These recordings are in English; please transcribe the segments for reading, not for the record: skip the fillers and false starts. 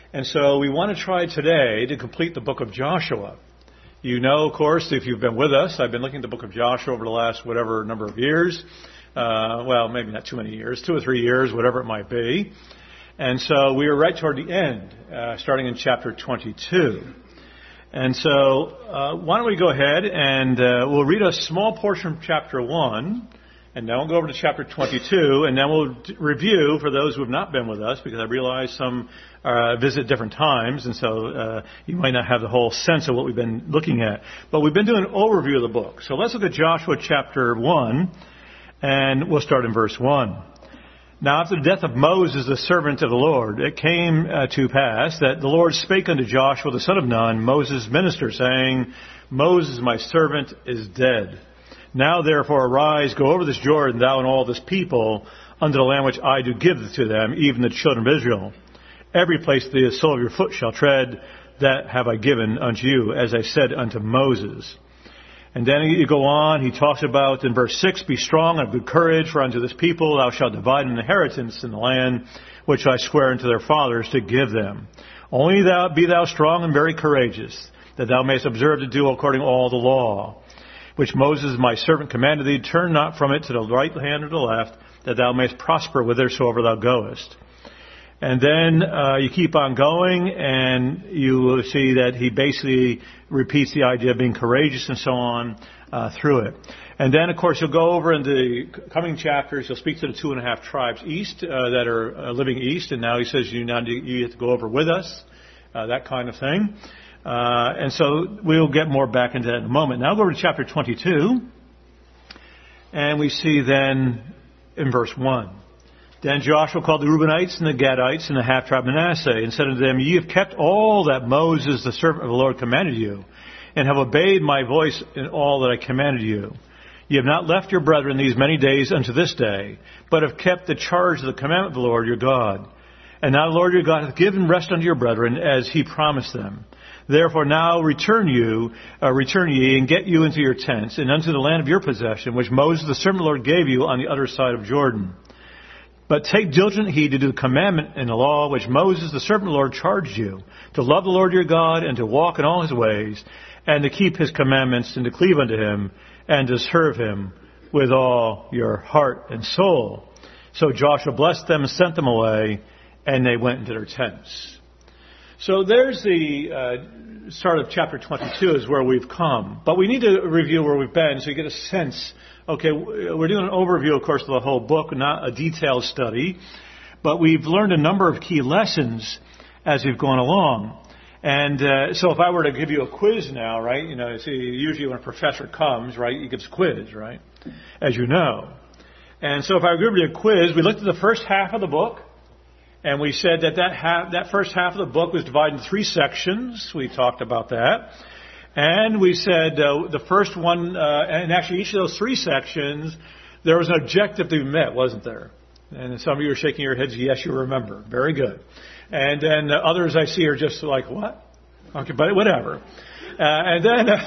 And so we want to try today to complete the book of Joshua. You know, of course, if you've been with us, I've been looking at the book of Joshua over the last whatever number of years. Well, maybe not too many years, 2 or 3 years, whatever it might be. And so we are right toward the end, starting in chapter 22. And so why don't we go ahead and we'll read a small portion from chapter 1, and then we'll go over to chapter 22, and then we'll review for those who have not been with us, because I realize some visit different times, and so you might not have the whole sense of what we've been looking at. But we've been doing an overview of the book. So let's look at Joshua chapter 1, and we'll start in verse 1. Now after the death of Moses, the servant of the Lord, it came to pass that the Lord spake unto Joshua the son of Nun, Moses' minister, saying, Moses, my servant, is dead. Now therefore arise, go over this Jordan, thou and all this people, unto the land which I do give to them, even the children of Israel. Every place the sole of your foot shall tread, that have I given unto you, as I said unto Moses. And then you go on, he talks about in verse 6, be strong and of good courage, for unto this people thou shalt divide an inheritance in the land which I swear unto their fathers to give them. Only be thou strong and very courageous, that thou mayest observe to do according to all the law, which Moses my servant commanded thee. Turn not from it to the right hand or the left, that thou mayest prosper whithersoever thou goest. And then you keep on going, and you will see that he basically repeats the idea of being courageous and so on through it. And then, of course, he'll go over in the coming chapters. He'll speak to the 2.5 tribes east that are living east, and now he says you have to go over with us, that kind of thing. And so we'll get more back into that in a moment. Now go over to chapter 22, and we see then in verse 1. Then Joshua called the Reubenites and the Gadites and the half-tribe Manasseh, and said unto them, Ye have kept all that Moses the servant of the Lord commanded you, and have obeyed my voice in all that I commanded you. Ye have not left your brethren these many days unto this day, but have kept the charge of the commandment of the Lord your God. And now the Lord your God hath given rest unto your brethren, as he promised them. Therefore now return ye, and get you into your tents, and unto the land of your possession, which Moses the servant of the Lord gave you on the other side of Jordan. But take diligent heed to do the commandment and the law which Moses the servant of the Lord charged you, to love the Lord your God, and to walk in all his ways, and to keep his commandments, and to cleave unto him, and to serve him with all your heart and soul. So Joshua blessed them and sent them away, and they went into their tents. So there's the start of chapter 22 is where we've come. But we need to review where we've been so you get a sense. Okay, we're doing an overview, of course, of the whole book, not a detailed study. But we've learned a number of key lessons as we've gone along. And so if I were to give you a quiz now, right, see, usually when a professor comes, right, he gives a quiz, right, as you know. And so if I were to give you a quiz, we looked at the first half of the book. And we said that first half of the book was divided into 3 sections. We talked about that. And we said the first one, and actually each of those 3 sections, there was an objective to be met, wasn't there? And some of you are shaking your heads, yes, you remember. Very good. And then others I see are just like, what? Okay, but whatever. And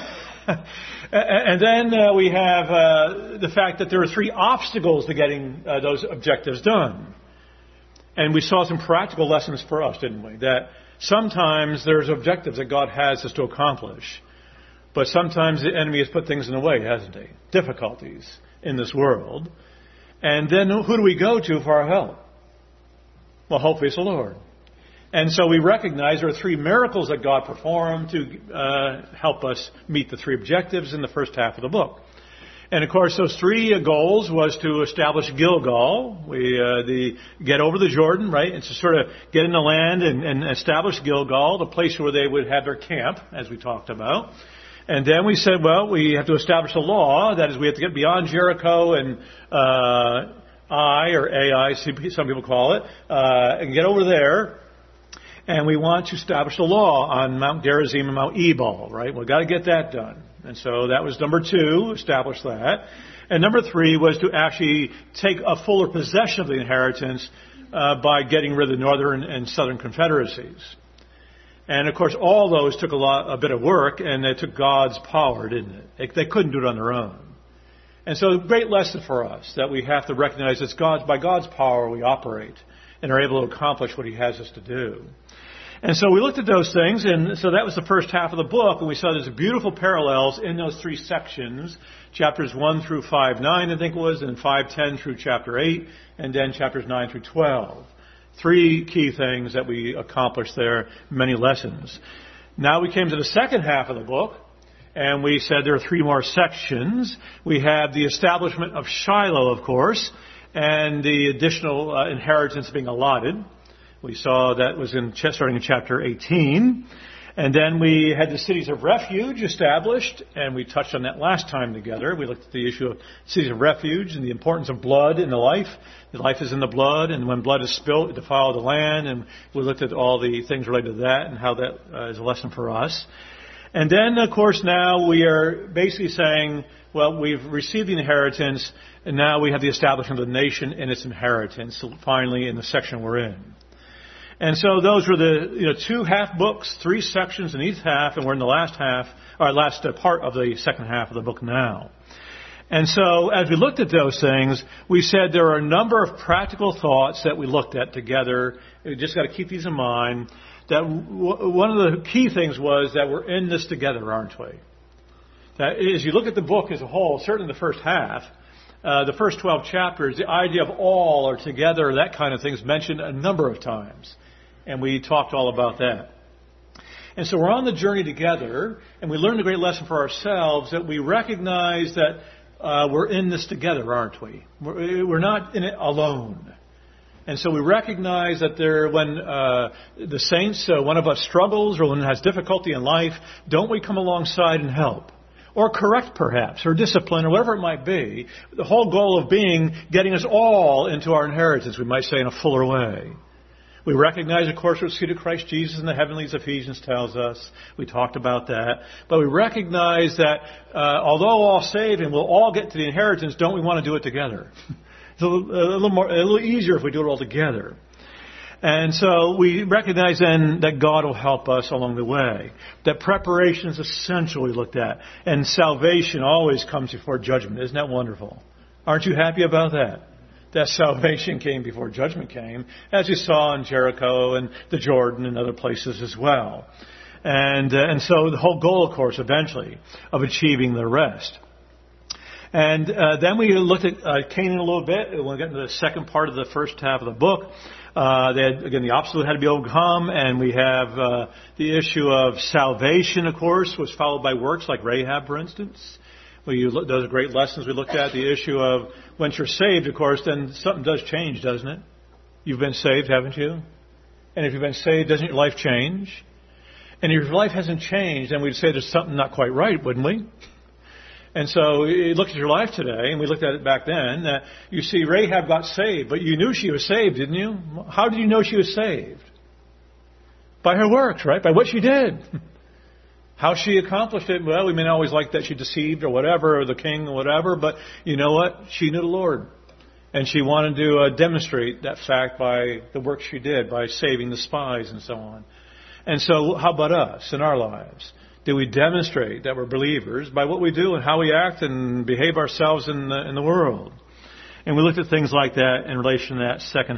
then we have the fact that there are 3 obstacles to getting those objectives done. And we saw some practical lessons for us, didn't we? That sometimes there's objectives that God has us to accomplish. But sometimes the enemy has put things in the way, hasn't he? Difficulties in this world. And then who do we go to for our help? Well, hopefully it's the Lord. And so we recognize there are 3 miracles that God performed to help us meet the 3 objectives in the first half of the book. And of course, those 3 goals was to establish Gilgal. We get over the Jordan, right? And to sort of get in the land and establish Gilgal, the place where they would have their camp, as we talked about. And then we said, well, we have to establish a law. That is, we have to get beyond Jericho and Ai, or Ai, some people call it, and get over there. And we want to establish a law on Mount Gerizim and Mount Ebal, right? We've got to get that done. And so that was number 2, establish that. And number 3 was to actually take a fuller possession of the inheritance by getting rid of the northern and southern confederacies. And of course, all those took a bit of work, and it took God's power, didn't it? They couldn't do it on their own. And so a great lesson for us that we have to recognize it's by God's power we operate and are able to accomplish what he has us to do. And so we looked at those things, and so that was the first half of the book, and we saw there's beautiful parallels in those three sections, chapters 1 through 5:9, I think it was, and 5:10 through chapter 8, and then chapters 9 through 12. Three key things that we accomplished there, many lessons. Now we came to the second half of the book, and we said there are three more sections. We have the establishment of Shiloh, of course, and the additional inheritance being allotted. We saw that was starting in chapter 18. And then we had the cities of refuge established, and we touched on that last time together. We looked at the issue of cities of refuge and the importance of blood in the life. The life is in the blood, and when blood is spilt, it defiles the land. And we looked at all the things related to that and how that is a lesson for us. And then, of course, now we are basically saying, well, we've received the inheritance, and now we have the establishment of the nation and its inheritance, finally, in the section we're in. And so those were the two half books, three sections in each half, and we're in the last part of the second half of the book now. And so as we looked at those things, we said there are a number of practical thoughts that we looked at together. We just got to keep these in mind. That one of the key things was that we're in this together, aren't we? That as you look at the book as a whole, certainly the first half, the first 12 chapters, the idea of all or together, that kind of thing is mentioned a number of times. And we talked all about that. And so we're on the journey together, and we learned a great lesson for ourselves that we recognize that we're in this together, aren't we? We're not in it alone. And so we recognize that when the saints, one of us struggles or one has difficulty in life, don't we come alongside and help? Or correct perhaps, or discipline, or whatever it might be. The whole goal of being getting us all into our inheritance, we might say, in a fuller way. We recognize, of course, we're seated Christ Jesus in the heavenlies, Ephesians tells us. We talked about that. But we recognize that although all saved and we'll all get to the inheritance, don't we want to do it together? It's a little easier if we do it all together. And so we recognize then that God will help us along the way. That preparation is essential, we looked at. And salvation always comes before judgment. Isn't that wonderful? Aren't you happy about that? That salvation came before judgment came, as you saw in Jericho and the Jordan and other places as well. And so the whole goal, of course, eventually, of achieving the rest. And then we looked at Canaan a little bit. We'll get into the second part of the first half of the book. The obstacle had to be overcome, and we have the issue of salvation, of course, was followed by works like Rahab, for instance. Those are great lessons we looked at. The issue of once you're saved, of course, then something does change, doesn't it? You've been saved, haven't you? And if you've been saved, doesn't your life change? And if your life hasn't changed, then we'd say there's something not quite right, wouldn't we? And so you look at your life today, and we looked at it back then, you see Rahab got saved, but you knew she was saved, didn't you? How did you know she was saved? By her works, right? By what she did. How she accomplished it, well, we may not always like that she deceived or whatever, or the king or whatever, but you know what? She knew the Lord. And she wanted to demonstrate that fact by the work she did, by saving the spies and so on. And so how about us in our lives? Do we demonstrate that we're believers by what we do and how we act and behave ourselves in the world? And we looked at things like that in relation to that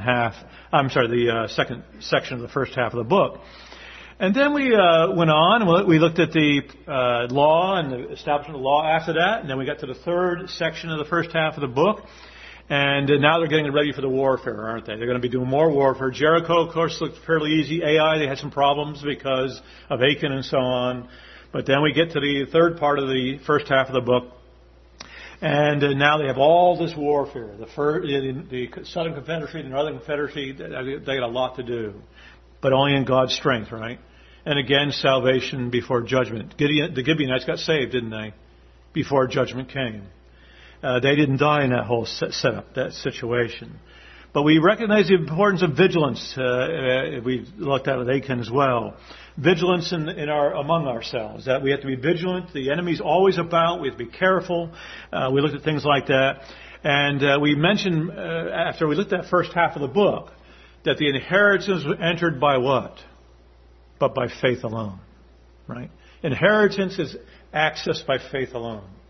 the second section of the first half of the book. And then we went on and we looked at the law and the establishment of the law after that. And then we got to the third section of the first half of the book. And now they're getting ready for the warfare, aren't they? They're going to be doing more warfare. Jericho, of course, looked fairly easy. Ai, they had some problems because of Achan and so on. But then we get to the third part of the first half of the book. And now they have all this warfare. The Southern Confederacy, the Northern Confederacy, they got a lot to do. But only in God's strength, right? And again, salvation before judgment. The Gibeonites got saved, didn't they? Before judgment came. They didn't die in that whole setup, that situation. But we recognize the importance of vigilance. We looked at with Achan as well. Vigilance among ourselves. That we have to be vigilant. The enemy's always about. We have to be careful. We looked at things like that. And we mentioned, after we looked at that first half of the book, that the inheritance was entered by what? But by faith alone. Right? Inheritance is accessed by faith alone.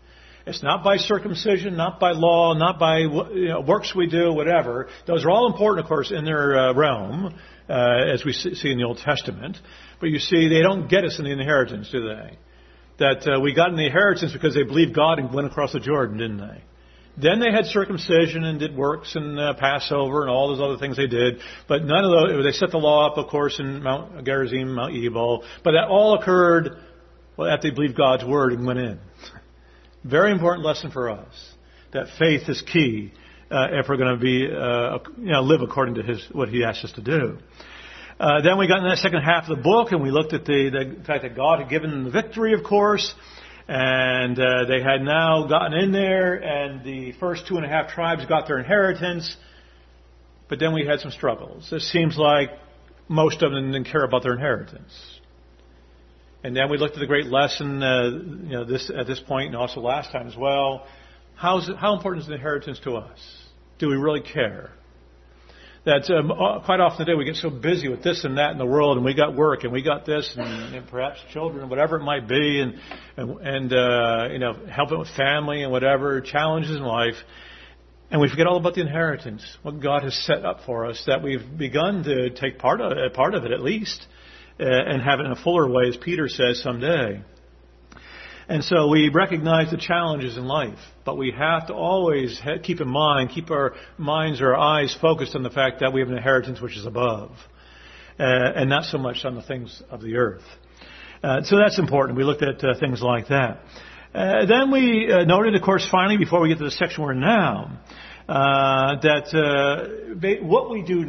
It's not by circumcision, not by law, not by works we do, whatever. Those are all important, of course, in their realm, as we see in the Old Testament. But you see, they don't get us in the inheritance, do they? That we got in the inheritance because they believed God and went across the Jordan, didn't they? Then they had circumcision and did works and Passover and all those other things they did. But none of those, they set the law up, of course, in Mount Gerizim, Mount Ebal. But that all occurred after they believed God's word and went in. Very important lesson for us, that faith is key if we're going to be live according to what He asks us to do. Then we got in that second half of the book, and we looked at the fact that God had given them the victory, of course, and they had now gotten in there, and the first 2.5 tribes got their inheritance. But then we had some struggles. It seems like most of them didn't care about their inheritance. And then we looked at the great lesson, at this point, and also last time as well. How important is the inheritance to us? Do we really care? That quite often today we get so busy with this and that in the world, and we got work, and we got this, and perhaps children, whatever it might be, and helping with family and whatever challenges in life, and we forget all about the inheritance, what God has set up for us, that we've begun to take part of it at least. And have it in a fuller way, as Peter says, someday. And so we recognize the challenges in life, but we have to always keep our minds or our eyes focused on the fact that we have an inheritance which is above, and not so much on the things of the earth. So that's important. We looked at things like that. Then we noted, of course, finally, before we get to the section we're in now, that what we do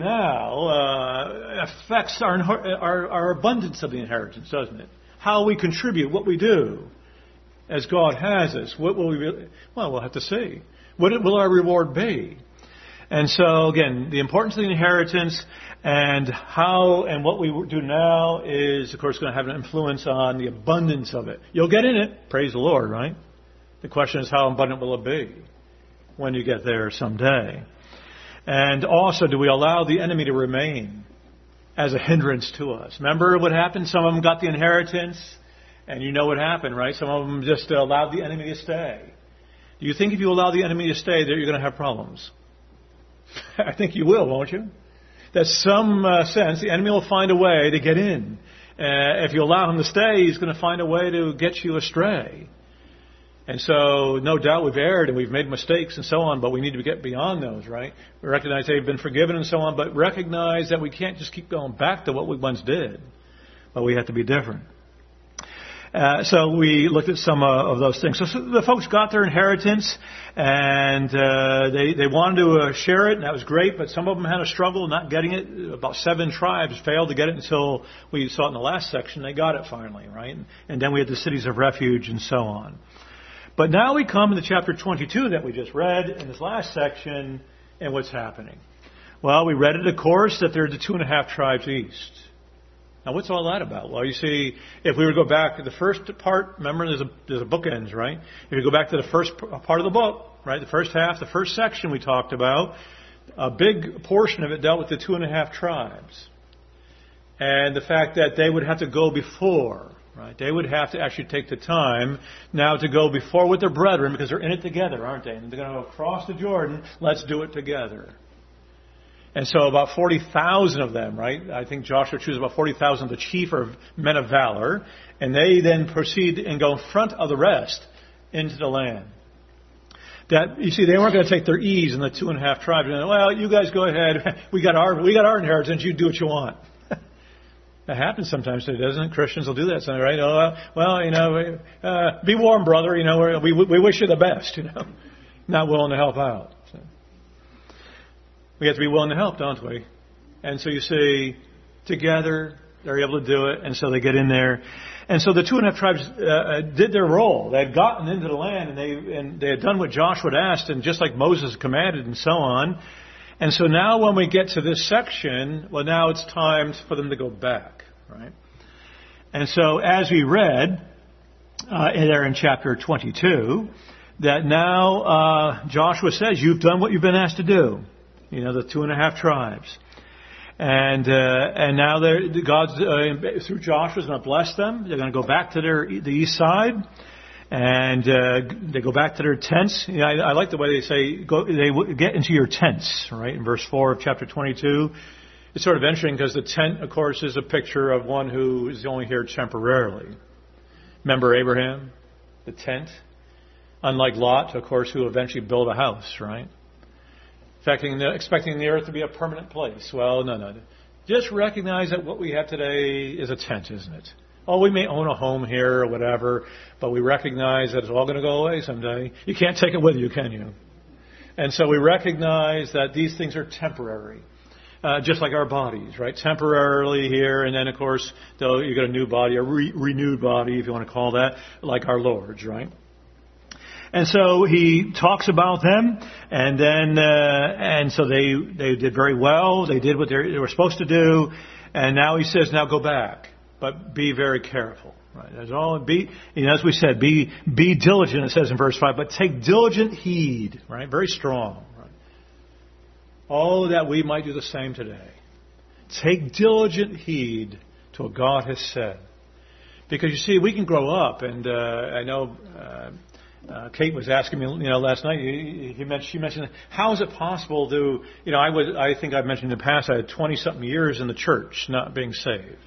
now affects our abundance of the inheritance, doesn't it? How we contribute, what we do, as God has us. What will we? Well, we'll have to see. What will our reward be? And so, again, the importance of the inheritance and how and what we do now is, of course, going to have an influence on the abundance of it. You'll get in it, praise the Lord, right? The question is, how abundant will it be when you get there someday? And also, do we allow the enemy to remain as a hindrance to us? Remember what happened? Some of them got the inheritance, and you know what happened, right? Some of them just allowed the enemy to stay. Do you think if you allow the enemy to stay that you're going to have problems? I think you will, won't you? That some sense, the enemy will find a way to get in. If you allow him to stay, he's going to find a way to get you astray. And so, no doubt we've erred and we've made mistakes and so on, but we need to get beyond those, right? We recognize they've been forgiven and so on, but recognize that we can't just keep going back to what we once did. But we have to be different. So we looked at some of those things. So the folks got their inheritance, and they wanted to share it, and that was great, but some of them had a struggle not getting it. About 7 tribes failed to get it until we saw it in the last section. They got it finally, right? And then we had the cities of refuge and so on. But now we come to chapter 22 that we just read in this last section, and what's happening? Well, we read it, of course, that there are the 2.5 tribes east. Now, what's all that about? Well, you see, if we were to go back to the first part, remember there's a bookends, right? If you go back to the first part of the book, right, the first half, the first section we talked about, a big portion of it dealt with the 2.5 tribes. And the fact that they would have to go before, right? They would have to actually take the time now to go before with their brethren because they're in it together, aren't they? And they're going to go across the Jordan. Let's do it together. And so about 40,000 of them, right? I think Joshua chooses about 40,000 of the chief or men of valor. And they then proceed and go in front of the rest into the land. That, you see, they weren't going to take their ease in the 2.5 tribes. And, well, you guys go ahead. We got our inheritance. You do what you want. That happens sometimes today, doesn't it? Christians will do that, right? Oh, well, be warm, brother. We wish you the best. Not willing to help out. So we have to be willing to help, don't we? And so you see, together they're able to do it, and so they get in there. And so the 2.5 tribes did their role. They had gotten into the land, and they had done what Joshua had asked, and just like Moses commanded, and so on. And so now when we get to this section, well, now it's time for them to go back, right? And so as we read there in chapter 22, that now Joshua says, you've done what you've been asked to do. The 2.5 tribes. And now God, through Joshua, is going to bless them. They're going to go back to the east side. And they go back to their tents. You know, I like the way they say, get into your tents, right? In verse 4 of chapter 22. It's sort of interesting because the tent, of course, is a picture of one who is only here temporarily. Remember Abraham? The tent? Unlike Lot, of course, who eventually built a house, right? Expecting the earth to be a permanent place. Well, no. Just recognize that what we have today is a tent, isn't it? Oh, we may own a home here or whatever, but we recognize that it's all going to go away someday. You can't take it with you, can you? And so we recognize that these things are temporary. Just like our bodies, right? Temporarily here, and then, of course, though you get a new body, a renewed body, if you want to call that, like our Lord's, right? And so he talks about them, and then, and so they did very well. They did what they were supposed to do, and now he says, now go back, but be very careful, right? That's all. As we said, be diligent. It says in verse 5, but take diligent heed, right? Very strong. Oh, that we might do the same today. Take diligent heed to what God has said. Because you see, we can grow up, and I know Kate was asking me, last night. She mentioned, how is it possible to, I think I've mentioned in the past, I had 20-something years in the church not being saved.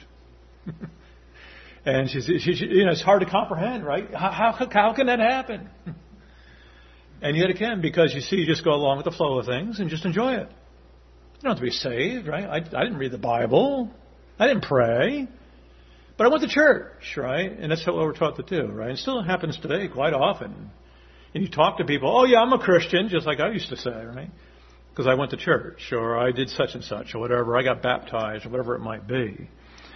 And she it's hard to comprehend, right? How can that happen? And yet it can, because you just go along with the flow of things and just enjoy it. You don't have to be saved, right? I didn't read the Bible. I didn't pray. But I went to church, right? And that's what we're taught to do, right? It still happens today quite often. And you talk to people, oh yeah, I'm a Christian, just like I used to say, right? Because I went to church, or I did such and such, or whatever. I got baptized, or whatever it might be.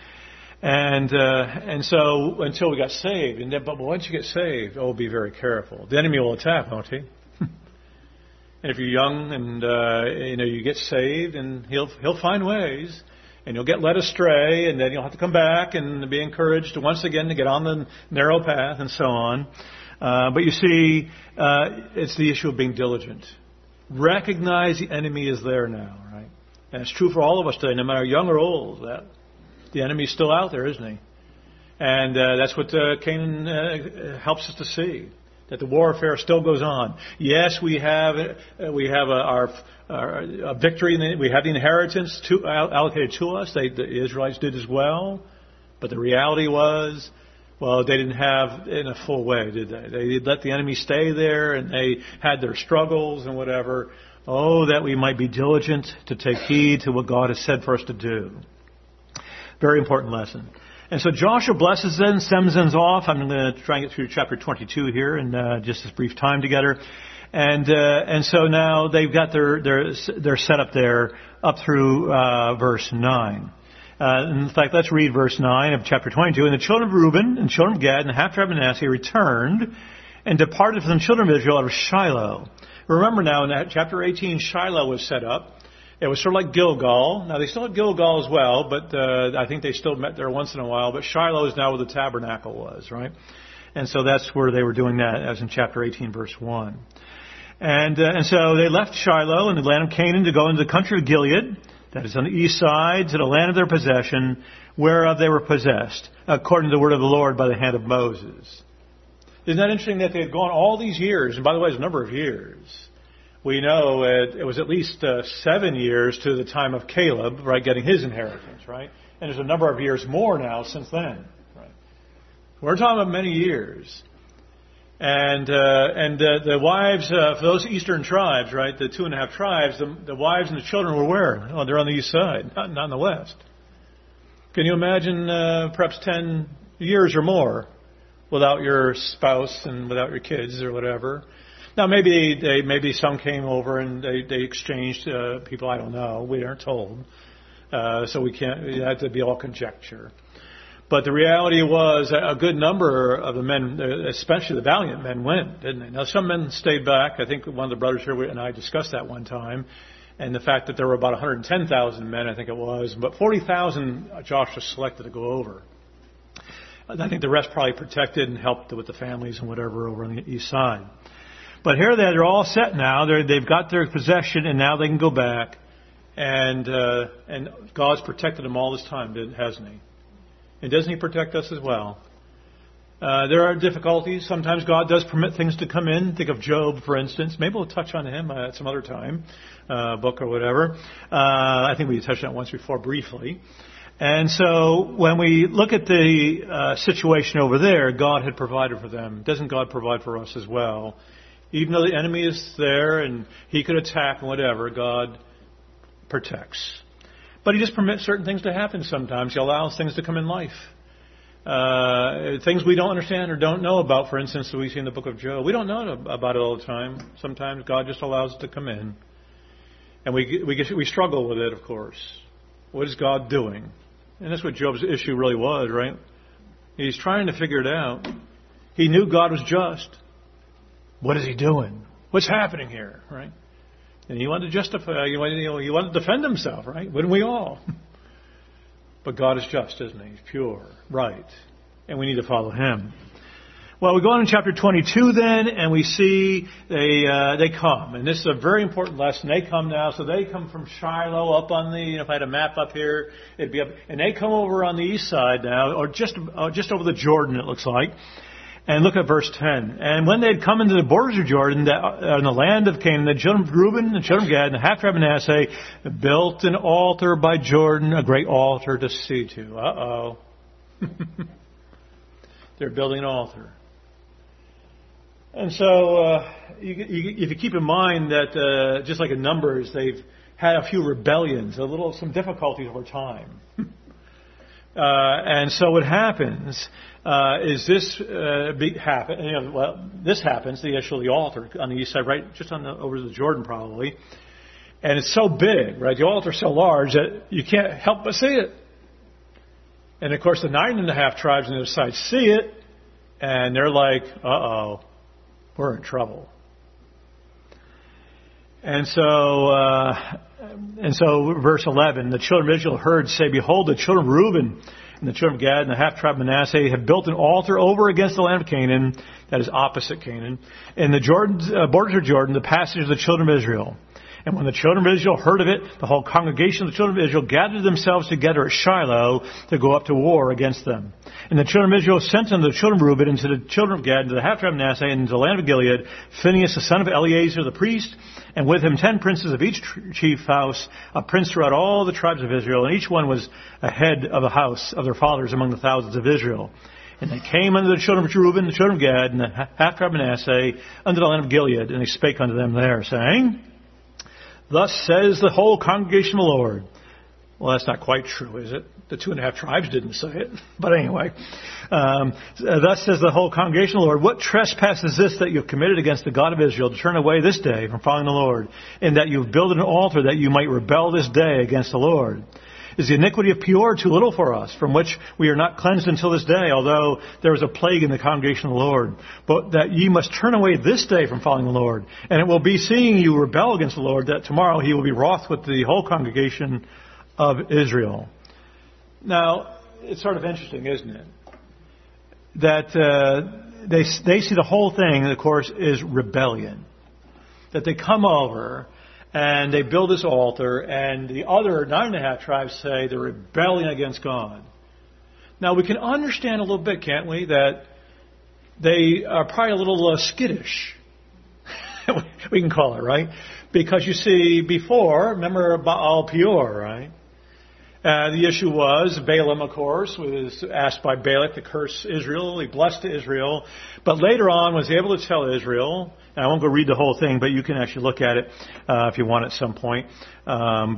And so until we got saved, but once you get saved, be very careful. The enemy will attack, won't he? And if you're young and you get saved, and he'll find ways, and you'll get led astray, and then you'll have to come back and be encouraged once again to get on the narrow path and so on. But you see, it's the issue of being diligent. Recognize the enemy is there now, right? And it's true for all of us today, no matter young or old. That the enemy's still out there, isn't he? And that's what Canaan helps us to see, that the warfare still goes on. Yes, we have our victory, we have the inheritance allocated to us. The Israelites did as well. But the reality was, well, they didn't have in a full way, did they? They let the enemy stay there, and they had their struggles and whatever. Oh, that we might be diligent to take heed to what God has said for us to do. Very important lesson. And so Joshua blesses them, sends them off. I'm going to try and get through chapter 22 here in just this brief time together. And so now they've got their setup there up through verse 9. In fact, let's read verse 9 of chapter 22. And the children of Reuben and children of Gad and the half-tribe of Manasseh returned and departed from the children of Israel out of Shiloh. Remember now, in that chapter 18, Shiloh was set up. It was sort of like Gilgal. Now, they still had Gilgal as well, but I think they still met there once in a while. But Shiloh is now where the tabernacle was, right? And so that's where they were doing that, as in chapter 18, verse 1. And so they left Shiloh in the land of Canaan to go into the country of Gilead, that is on the east side, to the land of their possession, whereof they were possessed, according to the word of the Lord by the hand of Moses. Isn't that interesting that they had gone all these years? And by the way, it's a number of years. We know it was at least 7 years to the time of Caleb, right, getting his inheritance, right? And there's a number of years more now since then, right? We're talking about many years. And the wives, for those eastern tribes, right, the 2.5 tribes, the wives and the children were where? Oh, they're on the east side, not in the west. Can you imagine perhaps 10 years or more without your spouse and without your kids or whatever? Now, maybe some came over and they exchanged people. I don't know. We aren't told. So we can't, it had to be all conjecture. But the reality was a good number of the men, especially the valiant men, went, didn't they? Now, some men stayed back. I think one of the brothers here and I discussed that one time. And the fact that there were about 110,000 men, I think it was. But 40,000 Joshua selected to go over. I think the rest probably protected and helped with the families and whatever over on the east side. But here they're all set now. They've got their possession, and now they can go back. And God's protected them all this time, hasn't He? And doesn't He protect us as well? There are difficulties. Sometimes God does permit things to come in. Think of Job, for instance. Maybe we'll touch on him at some other time, book or whatever. I think we touched on it once before briefly. And so when we look at the situation over there, God had provided for them. Doesn't God provide for us as well? Even though the enemy is there and he could attack and whatever, God protects. But he just permits certain things to happen sometimes. He allows things to come in life. Things we don't understand or don't know about, for instance, that we see in the book of Job. We don't know about it all the time. Sometimes God just allows it to come in. And we struggle with it, of course. What is God doing? And that's what Job's issue really was, right? He's trying to figure it out. He knew God was just. What is he doing? What's happening here, right? And he wanted to justify, he wanted to defend himself, right? Wouldn't we all? But God is just, isn't he? He's pure, right. And we need to follow him. Well, we go on in chapter 22 then, and we see they come. And this is a very important lesson. They come now. So they come from Shiloh up on the, if I had a map up here, it'd be up. And they come over on the east side now, or just over the Jordan, it looks like. And look at verse 10. And when they had come into the borders of Jordan, in the land of Canaan, the children of Reuben, the children of Gad, and the half-tribe of Manasseh built an altar by Jordan, a great altar to see to. Uh-oh. They're building an altar. And so, if you keep in mind that, just like in Numbers, they've had a few rebellions, some difficulties over time. And so what happens is this happen? This happens. The issue of the altar on the east side, right, just over the Jordan, probably. And it's so big, right? The altar's so large that you can't help but see it. And of course, the 9.5 tribes on the other side see it, and they're like, "Uh-oh, we're in trouble." And so, verse 11, the children of Israel heard say, "Behold, the children of Reuben and the children of Gad and the half-tribe of Manasseh have built an altar over against the land of Canaan," that is opposite Canaan, "in the borders of Jordan, the passage of the children of Israel. And when the children of Israel heard of it, the whole congregation of the children of Israel gathered themselves together at Shiloh to go up to war against them. And the children of Israel sent unto the children of Reuben, and to the children of Gad, and to the half-tribe of Manasseh, and to the land of Gilead, Phinehas the son of Eleazar the priest, and with him 10 princes of each chief house, a prince throughout all the tribes of Israel, and each one was a head of a house of their fathers among the thousands of Israel. And they came unto the children of Reuben, the children of Gad, and the half-tribe of Manasseh, unto the land of Gilead, and they spake unto them there, saying, Thus says the whole congregation of the Lord. Well, that's not quite true, is it? The 2.5 tribes didn't say it. But anyway, thus says the whole congregation of the Lord, What trespass is this that you have committed against the God of Israel to turn away this day from following the Lord, and that you have built an altar that you might rebel this day against the Lord? Is the iniquity of Peor too little for us, from which we are not cleansed until this day, although there is a plague in the congregation of the Lord? But that ye must turn away this day from following the Lord. And it will be, seeing you rebel against the Lord, that tomorrow he will be wroth with the whole congregation of Israel. Now, it's sort of interesting, isn't it? That they see the whole thing, of course, is rebellion. That they come over and they build this altar, and the other 9.5 tribes say they're rebelling against God. Now, we can understand a little bit, can't we, that they are probably a little skittish. We can call it, right? Because you see, before, remember Baal Peor, right? The issue was, Balaam, of course, was asked by Balak to curse Israel. He blessed Israel. But later on was able to tell Israel, and I won't go read the whole thing, but you can actually look at it if you want at some point. In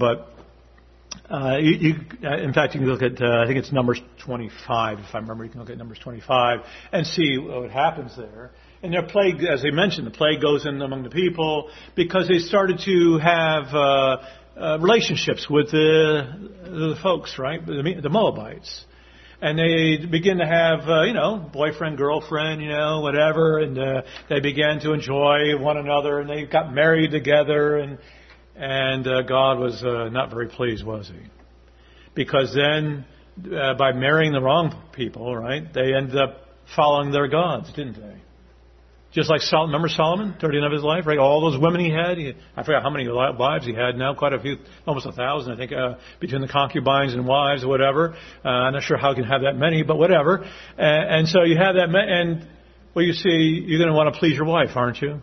fact, you can look at, I think it's Numbers 25, if I remember. You can look at Numbers 25 and see what happens there. And their plague, as they mentioned, the plague goes in among the people because they started to have relationships with the folks, right? The Moabites. And they begin to have, boyfriend, girlfriend, whatever. And they began to enjoy one another. And they got married together. And God was not very pleased, was he? Because then, by marrying the wrong people, right, they ended up following their gods, didn't they? Just like Solomon, remember Solomon, 39 of his life, right? All those women he had. I forgot how many wives he had now, quite a few, almost 1,000, I think, between the concubines and wives or whatever. I'm not sure how he can have that many, but whatever. And so you have that, and well, you see, you're going to want to please your wife, aren't you?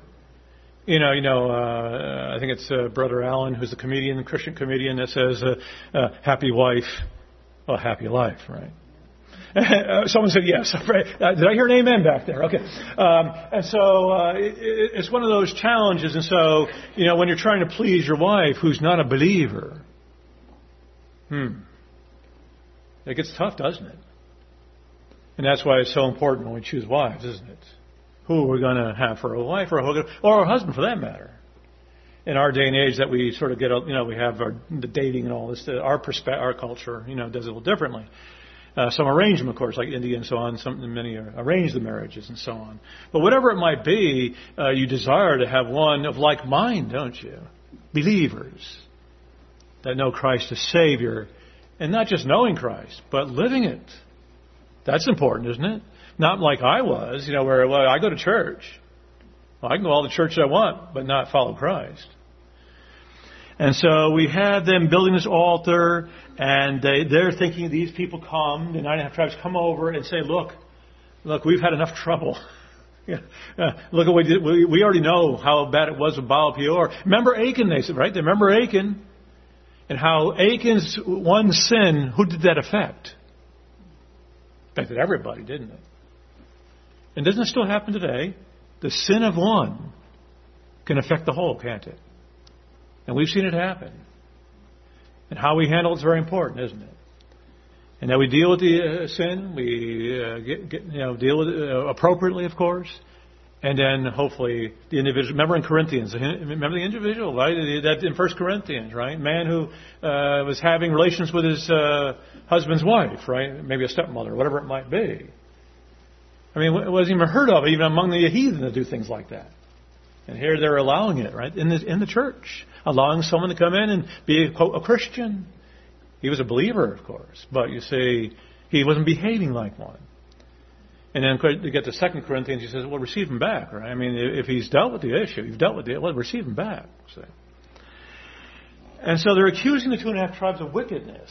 I think it's Brother Allen, who's a comedian, a Christian comedian, that says, happy wife, well, happy life, right? Someone said yes. Did I hear an amen back there? Okay. And so it's one of those challenges. And so, when you're trying to please your wife who's not a believer, it gets tough, doesn't it? And that's why it's so important when we choose wives, isn't it? Who we're going to have for a wife or a husband, for that matter. In our day and age, that we sort of get, we have the dating and all this. Our culture, does it a little differently. Some arrange them, of course, like India and so on. Many arrange the marriages and so on. But whatever it might be, you desire to have one of like mind, don't you? Believers that know Christ as Savior, and not just knowing Christ, but living it. That's important, isn't it? Not like I was, where I go to church. Well, I can go all the church I want, but not follow Christ. And so we have them building this altar, and they're thinking these people come, the 9.5 tribes come over and say, look, we've had enough trouble. Look at what we did. We already know how bad it was with Baal Peor. Remember Achan, they said, right? They remember Achan. And how Achan's one sin, who did that affect? Affected everybody, didn't it? And doesn't it still happen today? The sin of one can affect the whole, can't it? And we've seen it happen. And how we handle it is very important, isn't it? And that we deal with the sin, we deal with it appropriately, of course. And then hopefully the individual. Remember in Corinthians, remember the individual, right? That in 1 Corinthians, right? Man who was having relations with his husband's wife, right? Maybe a stepmother, whatever it might be. I mean, it wasn't even heard of, even among the heathen, to do things like that. And here they're allowing it, right? In the church. Allowing someone to come in and be a Christian. He was a believer, of course. But you see, he wasn't behaving like one. And then you get to 2 Corinthians, he says, well, receive him back, right? I mean, if he's dealt with the issue, you've dealt with it, well, receive him back. See? And so they're accusing the 2.5 tribes of wickedness.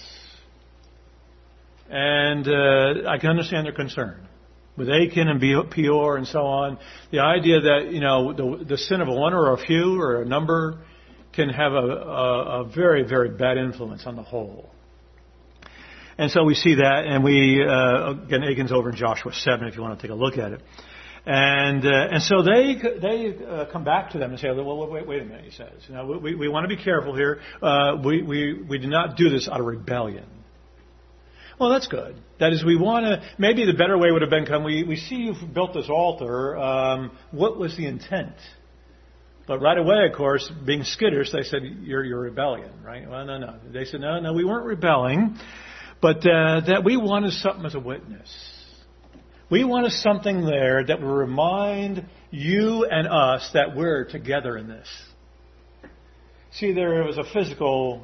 And I can understand their concern. With Achan and Peor and so on, the idea that, the sin of a one or a few or a number can have a very, very bad influence on the whole. And so we see that, and again, Achan's over in Joshua 7 if you want to take a look at it. And so they come back to them and say, well, wait a minute, he says. We want to be careful here. We do not do this out of rebellion. Well, that's good. That is, we want to, maybe the better way would have been, we see you've built this altar. What was the intent? But right away, of course, being skittish, they said, you're rebellion, right? Well, no. They said, no, we weren't rebelling, but that we wanted something as a witness. We wanted something there that would remind you and us that we're together in this. See, there was a physical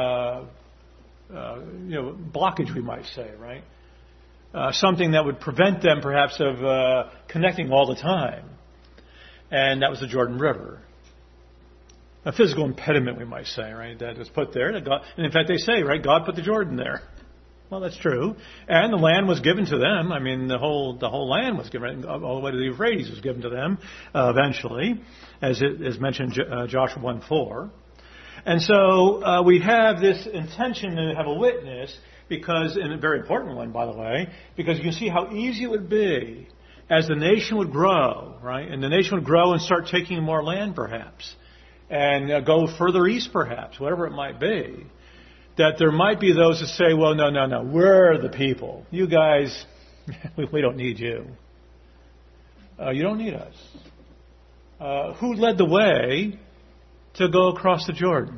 blockage, we might say, right? Something that would prevent them perhaps of connecting all the time. And that was the Jordan River. A physical impediment, we might say, right? That was put there. And in fact, they say, right, God put the Jordan there. Well, that's true. And the land was given to them. I mean, the whole land was given, all the way to the Euphrates was given to them eventually, as it is mentioned in Joshua 1:4. And so we have this intention to have a witness, because, and a very important one, by the way, because you can see how easy it would be as the nation would grow, right? And the nation would grow and start taking more land, perhaps, and go further east, perhaps, whatever it might be, that there might be those that say, well, no, we're the people. You guys, we don't need you. You don't need us. Who led the way to go across the Jordan?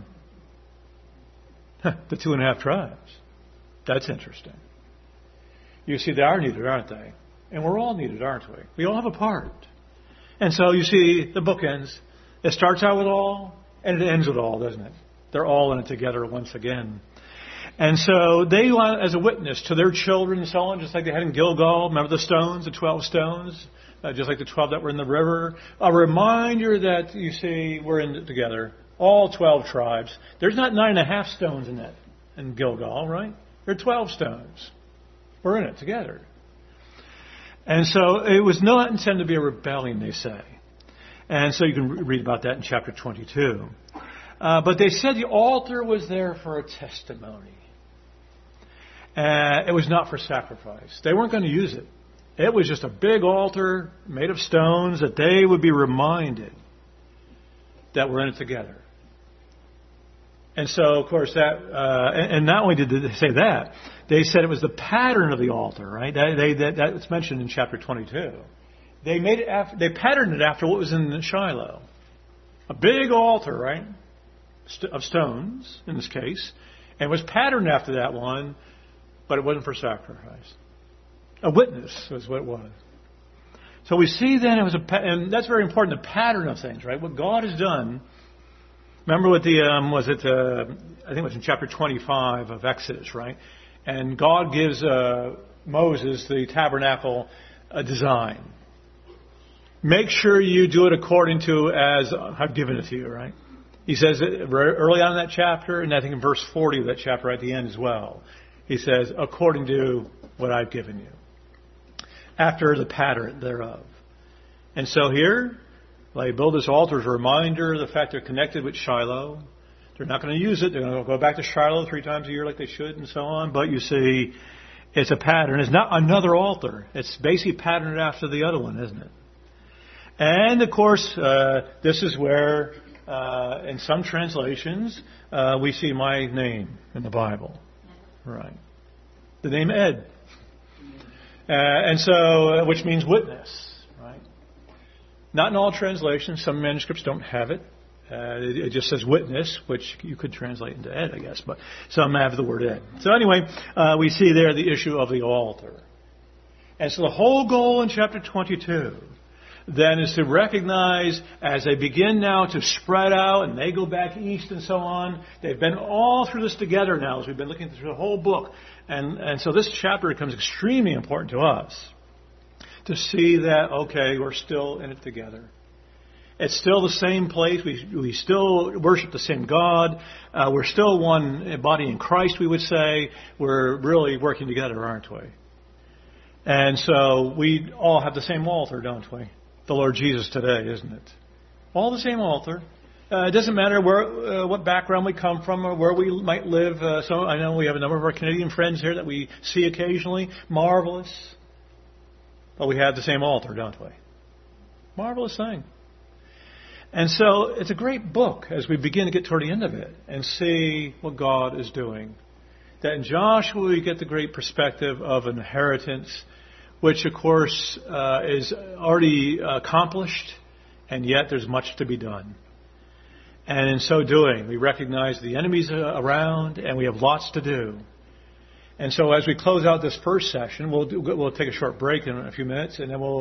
The 2.5 tribes. That's interesting. You see, they are needed, aren't they? And we're all needed, aren't we? We all have a part. And so you see, the book ends. It starts out with all, and it ends with all, doesn't it? They're all in it together once again. And so they want as a witness to their children and so on, just like they had in Gilgal. Remember the stones, the 12 stones? Just like the 12 that were in the river. A reminder that, you see, we're in it together. All 12 tribes. There's not 9.5 stones in that in Gilgal, right? There are 12 stones. We're in it together. And so it was not intended to be a rebellion, they say. And so you can read about that in chapter 22. But they said the altar was there for a testimony. It was not for sacrifice. They weren't going to use it. It was just a big altar made of stones that they would be reminded that we're in it together. And so, of course, that and not only did they say that, they said it was the pattern of the altar, right? That's mentioned in chapter 22. They made it they patterned it after what was in Shiloh, a big altar, right, of stones in this case, and it was patterned after that one, but it wasn't for sacrifice. A witness was what it was. So we see then it was and that's very important, the pattern of things, right? What God has done. Remember what I think it was in chapter 25 of Exodus, right? And God gives Moses the tabernacle a design. Make sure you do it according to as I've given it to you, right? He says it early on in that chapter, and I think in verse 40 of that chapter at the end as well. He says, according to what I've given you. After the pattern thereof. And so here, they build this altar as a reminder of the fact they're connected with Shiloh. They're not going to use it. They're going to go back to Shiloh 3 times a year like they should and so on. But you see, it's a pattern. It's not another altar. It's basically patterned after the other one, isn't it? And, of course, this is where, in some translations, we see my name in the Bible. Right. The name Ed. And so, which means witness. Not in all translations. Some manuscripts don't have it. It just says witness, which you could translate into Ed, I guess. But some have the word Ed. So anyway, we see there the issue of the altar. And so the whole goal in chapter 22 then is to recognize as they begin now to spread out and they go back east and so on. They've been all through this together now as we've been looking through the whole book. And so this chapter becomes extremely important to us. To see that, okay, we're still in it together. It's still the same place. We still worship the same God. We're still one body in Christ, we would say. We're really working together, aren't we? And so we all have the same altar, don't we? The Lord Jesus today, isn't it? All the same altar. It doesn't matter where, what background we come from or where we might live. So I know we have a number of our Canadian friends here that we see occasionally. Marvelous. But we have the same altar, don't we? Marvelous thing. And so it's a great book as we begin to get toward the end of it and see what God is doing. That in Joshua we get the great perspective of inheritance, which of course is already accomplished, and yet there's much to be done. And in so doing, we recognize the enemies around, and we have lots to do. And so as we close out this first session, we'll take a short break in a few minutes, and then we'll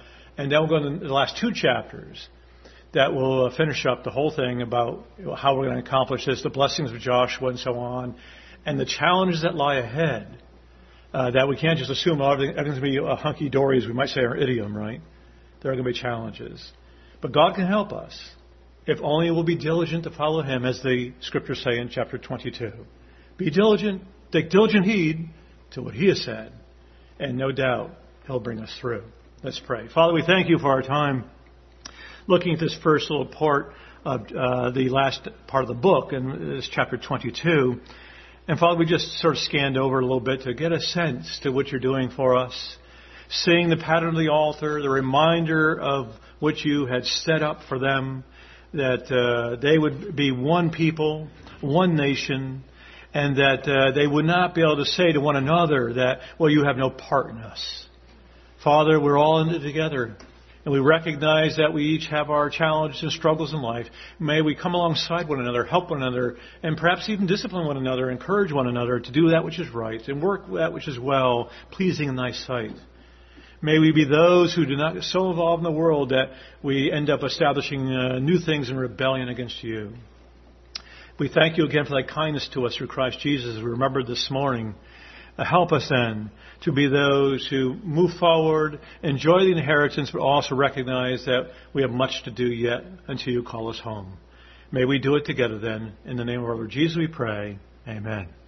go into the last 2 chapters that will finish up the whole thing about how we're going to accomplish this, the blessings of Joshua and so on, and the challenges that lie ahead. That we can't just assume everything's going to be hunky-dory, as we might say our idiom, right? There are going to be challenges. But God can help us if only we'll be diligent to follow Him, as the Scriptures say in chapter 22. Be diligent. Take diligent heed to what He has said, and no doubt He'll bring us through. Let's pray. Father, we thank You for our time looking at this first little part of the last part of the book, and this chapter 22. And Father, we just sort of scanned over a little bit to get a sense to what You're doing for us, seeing the pattern of the altar, the reminder of what You had set up for them, that they would be one people, one nation, and that they would not be able to say to one another that, well, you have no part in us. Father, we're all in it together. And we recognize that we each have our challenges and struggles in life. May we come alongside one another, help one another, and perhaps even discipline one another, encourage one another to do that which is right and work that which is well, pleasing in Thy sight. May we be those who do not get so involved in the world that we end up establishing new things in rebellion against You. We thank you again for thy kindness to us through Christ Jesus, as we remembered this morning. Help us then to be those who move forward, enjoy the inheritance, but also recognize that we have much to do yet until you call us home. May we do it together then. In the name of our Lord Jesus we pray. Amen.